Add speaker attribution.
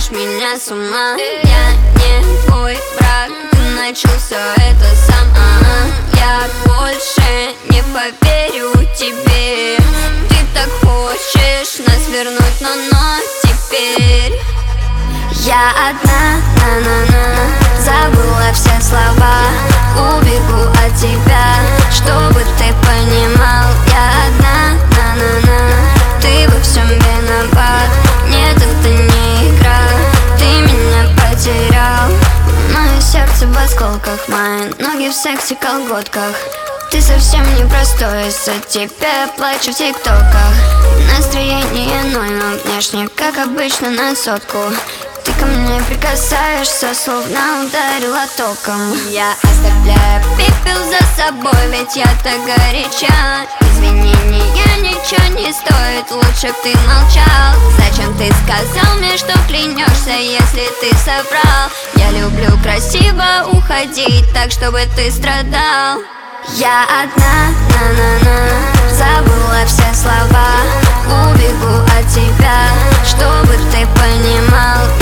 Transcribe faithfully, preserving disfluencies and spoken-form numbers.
Speaker 1: сводишь меня с ума. Я не твой враг, ты начал все это сам. а-а. Я больше не поверю тебе. Ты так хочешь нас вернуть, но но теперь я одна, на-на-на, забыла все слова. Убегу от тебя, чтобы ты понимал. Я одна, на-на-на, ты во всем виноват. Нет, это не игра, ты меня потерял. Мое сердце в осколках, мои ноги в секси-колготках. Ты совсем непростой, из-за тебя я плачу в тиктоках. Настроение ноль, но внешне, как обычно, на сотку. Ты ко мне прикасаешься, словно ударила током. Я оставляю пепел за собой, ведь я так горяча. Извинения ничего не стоит, лучше б ты молчал. Зачем ты сказал мне, что клянешься, если ты соврал? Я люблю красиво уходить, так чтобы ты страдал. Я одна, на-на-на, забыла все слова. Убегу от тебя, чтобы ты понимал.